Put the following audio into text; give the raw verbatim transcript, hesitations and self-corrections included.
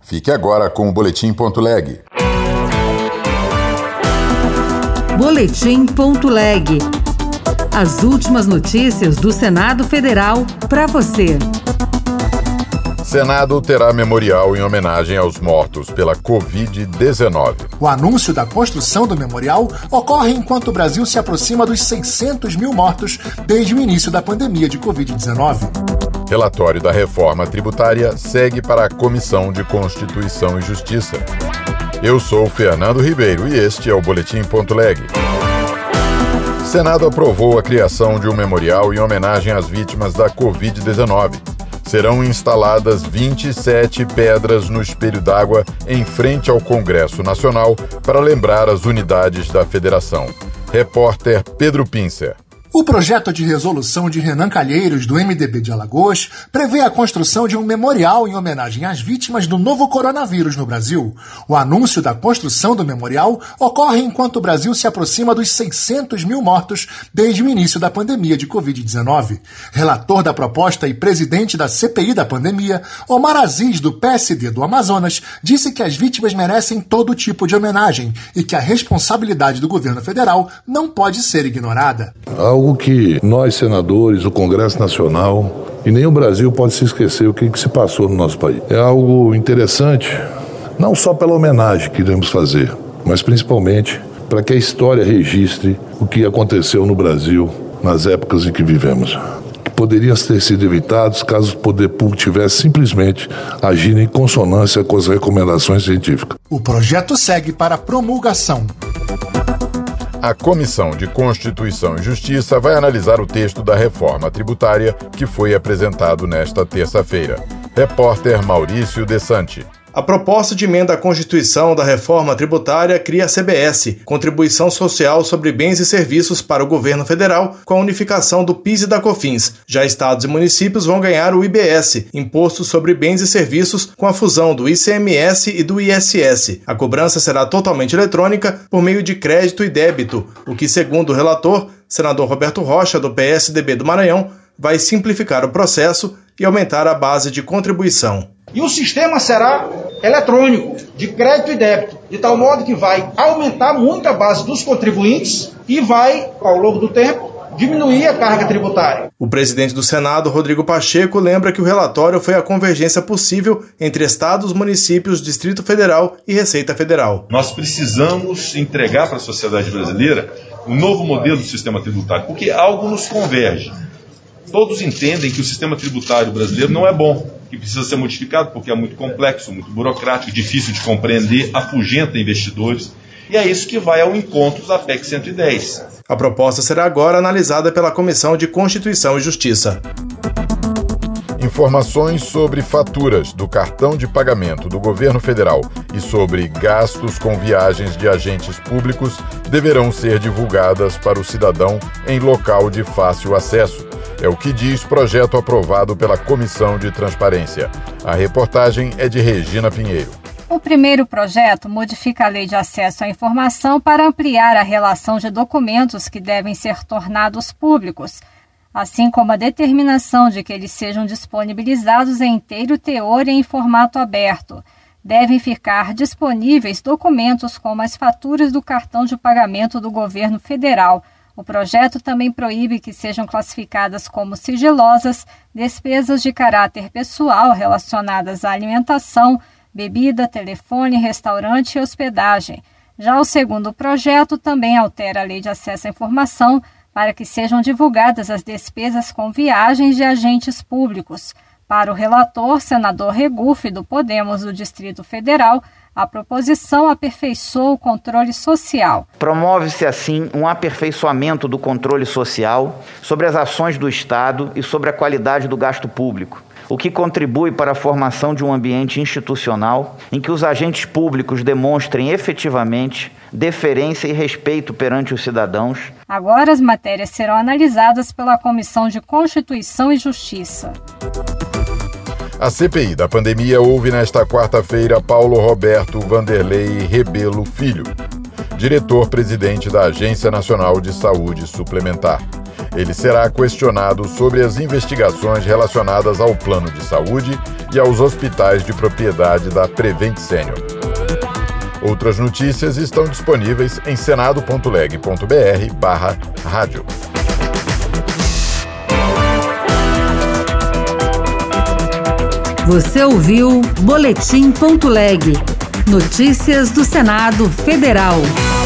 Fique agora com o Boletim.leg. Boletim.leg. As últimas notícias do Senado Federal para você. Senado terá memorial em homenagem aos mortos pela covid dezenove. O anúncio da construção do memorial ocorre enquanto o Brasil se aproxima dos seiscentos mil mortos desde o início da pandemia de covid dezenove. Relatório da reforma tributária segue para a Comissão de Constituição e Justiça. Eu sou Fernando Ribeiro e este é o Boletim.leg. Senado aprovou a criação de um memorial em homenagem às vítimas da covid dezenove. Serão instaladas vinte e sete pedras no espelho d'água em frente ao Congresso Nacional para lembrar as unidades da Federação. Repórter Pedro Pincer. O projeto de resolução de Renan Calheiros, do M D B de Alagoas, prevê a construção de um memorial em homenagem às vítimas do novo coronavírus no Brasil. O anúncio da construção do memorial ocorre enquanto o Brasil se aproxima dos seiscentos mil mortos desde o início da pandemia de covid dezenove. Relator da proposta e presidente da C P I da pandemia, Omar Aziz, do P S D do Amazonas, disse que as vítimas merecem todo tipo de homenagem e que a responsabilidade do governo federal não pode ser ignorada. Algo que nós, senadores, o Congresso Nacional e nem o Brasil pode se esquecer o que, que se passou no nosso país. É algo interessante, não só pela homenagem que iremos fazer, mas principalmente para que a história registre o que aconteceu no Brasil nas épocas em que vivemos. Que poderiam ter sido evitados caso o poder público tivesse simplesmente agindo em consonância com as recomendações científicas. O projeto segue para promulgação. A Comissão de Constituição e Justiça vai analisar o texto da reforma tributária que foi apresentado nesta terça-feira. Repórter Maurício Dessanti. A proposta de emenda à Constituição da reforma tributária cria a C B S, Contribuição Social sobre Bens e Serviços para o Governo Federal, com a unificação do P I S e da COFINS. Já estados e municípios vão ganhar o I B S, Imposto sobre Bens e Serviços, com a fusão do I C M S e do I S S. A cobrança será totalmente eletrônica por meio de crédito e débito, o que, segundo o relator, senador Roberto Rocha, do P S D B do Maranhão, vai simplificar o processo e aumentar a base de contribuição. E o sistema será eletrônico, de crédito e débito, de tal modo que vai aumentar muito a base dos contribuintes e vai, ao longo do tempo, diminuir a carga tributária. O presidente do Senado, Rodrigo Pacheco, lembra que o relatório foi a convergência possível entre estados, municípios, Distrito Federal e Receita Federal. Nós precisamos entregar para a sociedade brasileira um novo modelo do sistema tributário, porque algo nos converge. Todos entendem que o sistema tributário brasileiro não é bom, que precisa ser modificado porque é muito complexo, muito burocrático, difícil de compreender, afugenta investidores, e é isso que vai ao encontro da P E C cento e dez. A proposta será agora analisada pela Comissão de Constituição e Justiça. Informações sobre faturas do cartão de pagamento do governo federal e sobre gastos com viagens de agentes públicos deverão ser divulgadas para o cidadão em local de fácil acesso. É o que diz projeto aprovado pela Comissão de Transparência. A reportagem é de Regina Pinheiro. O primeiro projeto modifica a Lei de Acesso à Informação para ampliar a relação de documentos que devem ser tornados públicos, assim como a determinação de que eles sejam disponibilizados em inteiro teor e em formato aberto. Devem ficar disponíveis documentos como as faturas do cartão de pagamento do governo federal. O projeto também proíbe que sejam classificadas como sigilosas despesas de caráter pessoal relacionadas à alimentação, bebida, telefone, restaurante e hospedagem. Já o segundo projeto também altera a Lei de Acesso à Informação para que sejam divulgadas as despesas com viagens de agentes públicos. Para o relator, senador Regufe, do Podemos do Distrito Federal, a proposição aperfeiçoa o controle social. Promove-se, assim, um aperfeiçoamento do controle social sobre as ações do Estado e sobre a qualidade do gasto público, o que contribui para a formação de um ambiente institucional em que os agentes públicos demonstrem efetivamente deferência e respeito perante os cidadãos. Agora as matérias serão analisadas pela Comissão de Constituição e Justiça. A C P I da pandemia ouve nesta quarta-feira Paulo Roberto Vanderlei Rebelo Filho, diretor-presidente da Agência Nacional de Saúde Suplementar. Ele será questionado sobre as investigações relacionadas ao plano de saúde e aos hospitais de propriedade da Prevent Senior. Outras notícias estão disponíveis em senado ponto leg ponto br barra rádio. Você ouviu Boletim ponto leg. Notícias do Senado Federal.